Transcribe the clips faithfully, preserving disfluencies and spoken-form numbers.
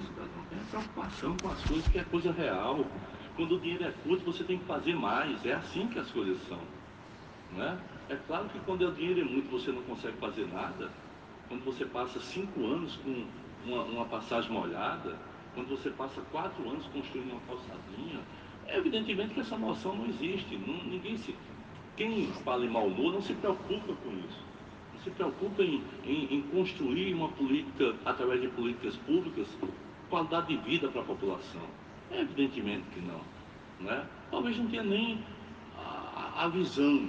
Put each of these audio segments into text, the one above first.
cidadão, tenha preocupação com as coisas, que é coisa real. Quando o dinheiro é curto, você tem que fazer mais, é assim que as coisas são, não é? É claro que quando o dinheiro é muito, você não consegue fazer nada. Quando você passa cinco anos com uma, uma passagem molhada, quando você passa quatro anos construindo uma calçadinha, é evidentemente que essa noção não existe. Não, ninguém se, quem fala em mau humor não se preocupa com isso. Não se preocupa em, em, em construir uma política, através de políticas públicas, qualidade de vida para a população. É evidentemente que não, né? Talvez não tenha nem a, a visão,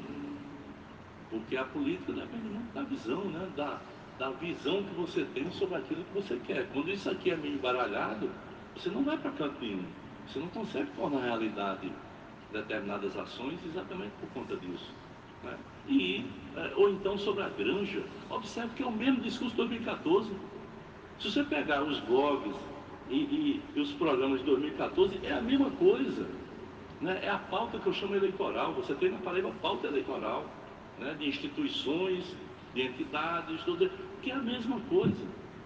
porque a política depende muito da visão, né? Da, da visão que você tem sobre aquilo que você quer. Quando isso aqui é meio embaralhado, você não vai para canto nenhum. Você não consegue tornar realidade determinadas ações exatamente por conta disso, né? E, ou então sobre a granja, observe que é o mesmo discurso de dois mil e quatorze. Se você pegar os blogs e, e, e os programas de dois mil e quatorze, é a mesma coisa, né? É a pauta que eu chamo eleitoral. Você tem na Paraíba pauta eleitoral, né? De instituições, de entidades, tudo, que é a mesma coisa.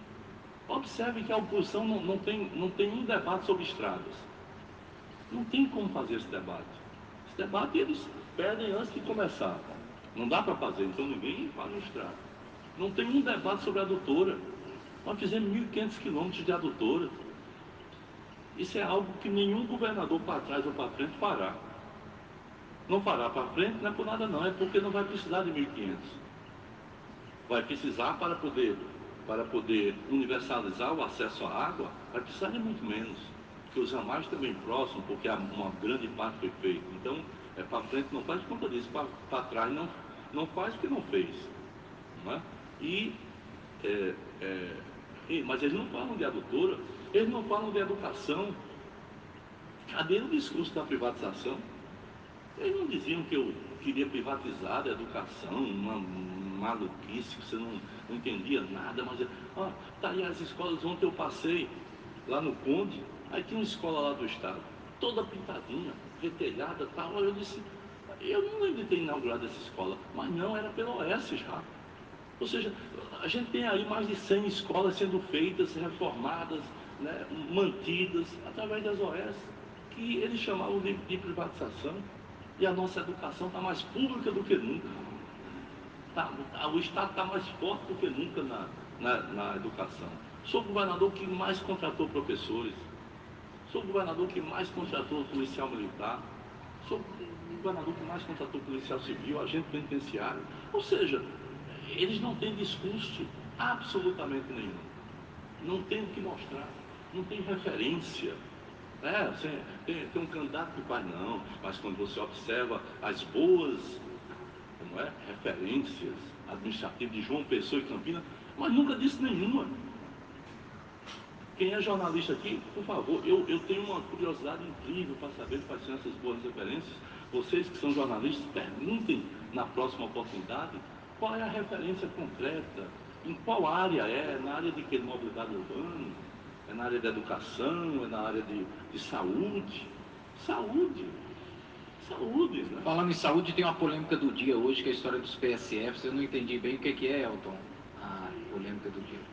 Observe que a oposição não, não, tem, não tem um debate sobre estradas. Não tem como fazer esse debate. Esse debate eles perdem antes de começar. Não dá para fazer, então ninguém faz uma estrada. Não tem um debate sobre a adutora. Nós fizemos mil e quinhentos quilômetros de adutora. Isso é algo que nenhum governador para trás ou para frente fará. Não fará para frente não é por nada não, é porque não vai precisar de mil e quinhentos. Vai precisar para poder, para poder universalizar o acesso à água, vai precisar de muito menos. Porque os ramais também próximos, porque uma grande parte foi feita. Então, é, para frente não faz por conta disso, para, para trás não, não faz porque não fez. Não é? E, é, é, e, mas eles não falam de adutora, eles não falam de educação. Cadê o discurso da privatização? Eles não diziam que eu queria privatizar a educação, uma maluquice, que você não, não entendia nada, mas, ó, tá aí as escolas. Ontem eu passei lá no Conde, aí tinha uma escola lá do estado, toda pintadinha, retelhada, tal. Eu disse, eu não lembro de ter inaugurado essa escola, mas não, era pela O S já. Ou seja, a gente tem aí mais de cem escolas sendo feitas, reformadas, né, mantidas, através das O S, que eles chamavam de, de privatização. E a nossa educação está mais pública do que nunca. Tá, o Estado está mais forte do que nunca na, na, na educação. Sou o governador que mais contratou professores. Sou o governador que mais contratou policial militar. Sou o governador que mais contratou policial civil, agente penitenciário. Ou seja, eles não têm discurso absolutamente nenhum. Não tem o que mostrar. Não tem referência. É, assim, tem, tem um candidato que faz, não, mas quando você observa as boas, não é, referências administrativas de João Pessoa e Campinas, mas nunca disse nenhuma. Quem é jornalista aqui, por favor, eu, eu tenho uma curiosidade incrível para saber quais são essas boas referências. Vocês que são jornalistas, perguntem na próxima oportunidade qual é a referência concreta, em qual área é, na área de que? Mobilidade urbana, é na área de educação, é na área de, de saúde. Saúde. Saúde, né? Falando em saúde, tem uma polêmica do dia hoje, que é a história dos P S Fs. Eu não entendi bem o que, que é, Elton, a polêmica do dia.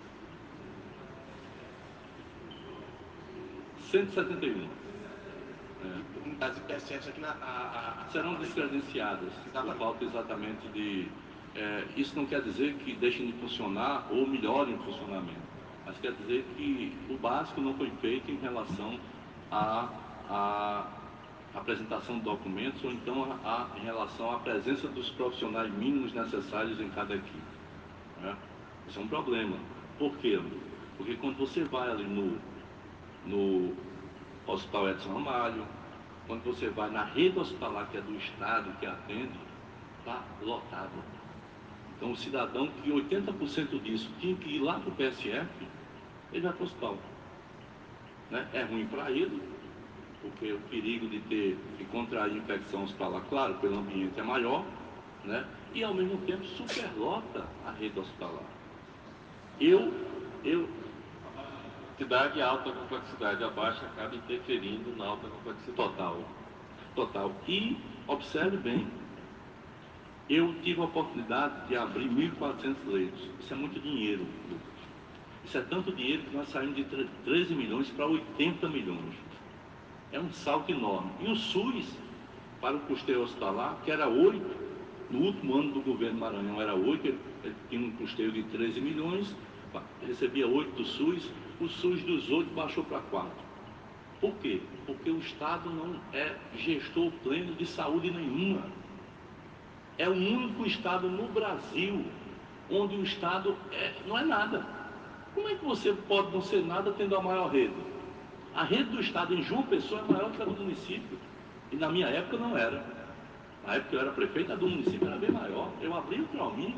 cento e setenta e um. É. Unidades de P S Fs aqui na... A, a, serão descredenciadas, por falta exatamente de... É, isso não quer dizer que deixem de funcionar ou melhorem o funcionamento, mas quer dizer que o básico não foi feito em relação à a, a apresentação de documentos ou então a, a, em relação à presença dos profissionais mínimos necessários em cada equipe, né? Isso é um problema. Por quê? Porque quando você vai ali no, no Hospital Edson Ramalho, quando você vai na rede hospitalar, que é do Estado, que atende, está lotado. Então, o cidadão que oitenta por cento disso tinha que ir lá para o P S F, ele vai para o hospital. Né? É ruim para ele, porque o perigo de ter, de contrair infecção hospitalar, claro, pelo ambiente é maior, né? E ao mesmo tempo superlota a rede hospitalar. Eu, eu, Cidade alta complexidade, a baixa acaba interferindo na alta complexidade. Total, total. E observe bem, eu tive a oportunidade de abrir mil e quatrocentos leitos. Isso é muito dinheiro, Lucas. Isso é tanto dinheiro que nós saímos de treze milhões para oitenta milhões. É um salto enorme. E o SUS, para o custeio hospitalar, que era oito, no último ano do governo Maranhão era oito, ele, ele tinha um custeio de treze milhões, recebia oito do SUS, o SUS dos oito baixou para quatro. Por quê? Porque o Estado não é gestor pleno de saúde nenhuma. É o único Estado no Brasil onde o Estado é, não é nada. Como é que você pode não ser nada tendo a maior rede? A rede do Estado em João Pessoa é maior que a do município. E na minha época não era. Na época que eu era prefeito, a do município era bem maior. Eu abri o Trauminha.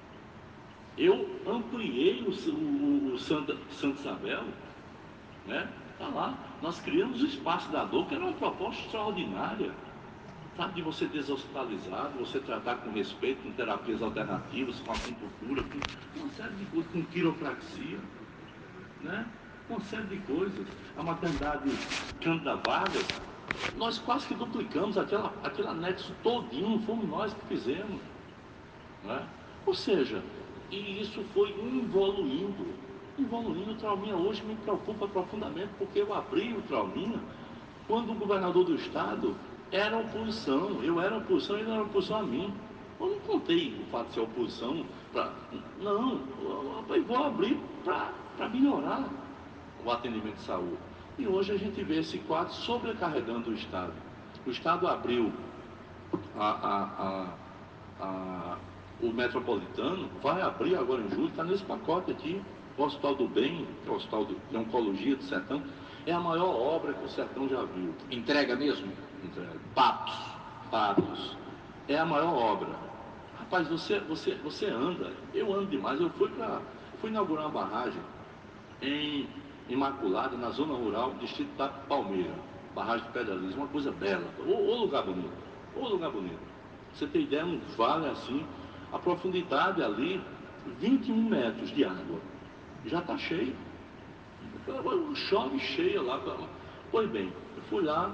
Eu ampliei o, o, o Santa, Santa Isabel. Né? Tá lá. Nós criamos o Espaço da Dor, que era uma proposta extraordinária. Sabe, de você deshospitalizar, de você tratar com respeito, com terapias alternativas, com acupuntura, com uma série de coisas, com quiropraxia, né? Uma série de coisas. A maternidade Cândida Vargas, nós quase que duplicamos aquela, aquele anexo todinho, fomos nós que fizemos, né? Ou seja, e isso foi evoluindo, evoluindo. O Trauminha hoje me preocupa profundamente, porque eu abri o Trauminha quando o governador do estado era oposição, eu era oposição e ele era oposição a mim. Eu não contei o fato de ser oposição para. Não, eu vou abrir para melhorar o atendimento de saúde. E hoje a gente vê esse quadro sobrecarregando o Estado. O Estado abriu a, a, a, a, o metropolitano, vai abrir agora em julho, está nesse pacote aqui, o Hospital do Bem, que é o Hospital de Oncologia do Sertão, é a maior obra que o Sertão já viu. Entrega mesmo? Entrega. Patos. Patos. É a maior obra. Rapaz, você, você, você anda, eu ando demais. Eu fui para, fui inaugurar uma barragem em Imaculada, na zona rural, distrito da Palmeira, barragem de Pedra Lisa, uma coisa bela. Ô, ô lugar bonito, ô lugar bonito. Você tem ideia, um vale assim, a profundidade ali, vinte e um metros de água. Já está cheio. Chove cheia lá. Pois bem, eu fui lá.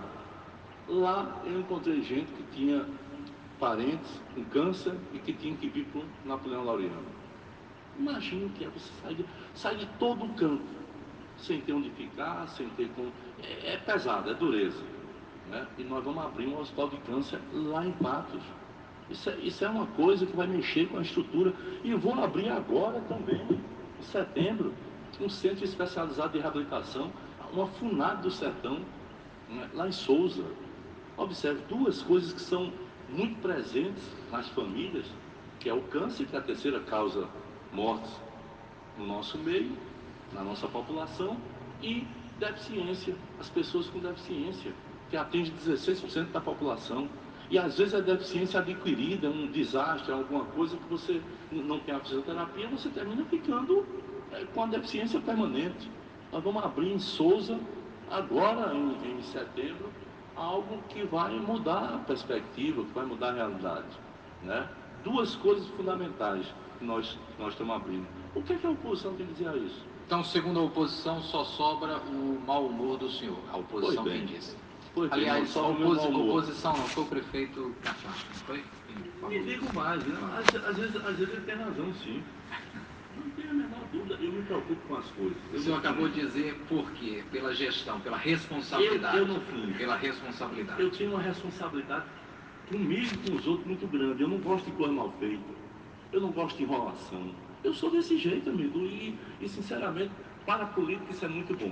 Lá eu encontrei gente que tinha parentes com câncer e que tinha que vir para o Napoleão Laureano. Imagina o que é você sair de, sair de todo o canto, sem ter onde ficar, sem ter como. É, é pesado, é dureza. Né? E nós vamos abrir um hospital de câncer lá em Patos. Isso é, isso é uma coisa que vai mexer com a estrutura. E eu vou abrir agora também, em setembro, um centro especializado de reabilitação, uma FUNAD do Sertão, né? Lá em Souza. Observe duas coisas que são muito presentes nas famílias, que é o câncer, que é a terceira causa mortes no nosso meio, na nossa população, e deficiência, as pessoas com deficiência, que atinge dezesseis por cento da população. E às vezes é deficiência adquirida, um desastre, alguma coisa que você não tem a fisioterapia, você termina ficando é, com a deficiência permanente. Nós vamos abrir em Souza, agora em, em setembro, algo que vai mudar a perspectiva, que vai mudar a realidade, né? Duas coisas fundamentais que nós, nós estamos abrindo. O que é que a oposição tem a dizer a isso? Então, segundo a oposição, só sobra o mau humor do senhor. A oposição Pois bem. quem disse. Pois bem, Aliás, só a o meu oposi mau humor. oposição não, foi o prefeito Cafá, não foi? Me digo mais, né? Às, às, vezes, às vezes ele tem razão, sim. Não tenho a menor dúvida, eu me preocupo com as coisas. O senhor acabou de dizer por quê? Pela gestão, pela responsabilidade. Eu, eu não fiz. Pela responsabilidade. Eu tinha uma responsabilidade comigo e com os outros muito grande. Eu não gosto de coisa mal feita. Eu não gosto de enrolação. Eu sou desse jeito, amigo. E, e sinceramente, para a política isso é muito bom.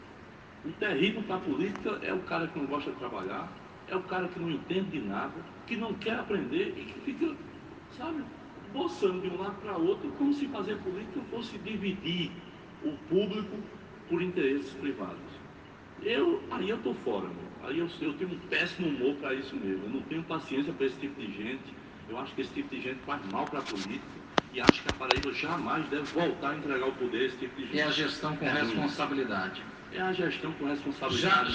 O terrível para a política é o cara que não gosta de trabalhar, é o cara que não entende de nada, que não quer aprender e que fica, sabe, boçando de um lado para outro, como se fazer política fosse dividir o público por interesses privados. Eu, aí eu estou fora, meu. Aí eu, eu tenho um péssimo humor para isso mesmo. Eu não tenho paciência para esse tipo de gente. Eu acho que esse tipo de gente faz mal para a política. E acho que a Paraíba jamais deve voltar a entregar o poder a esse tipo de gente. É a gestão com é responsabilidade. É a gestão com responsabilidade. Já,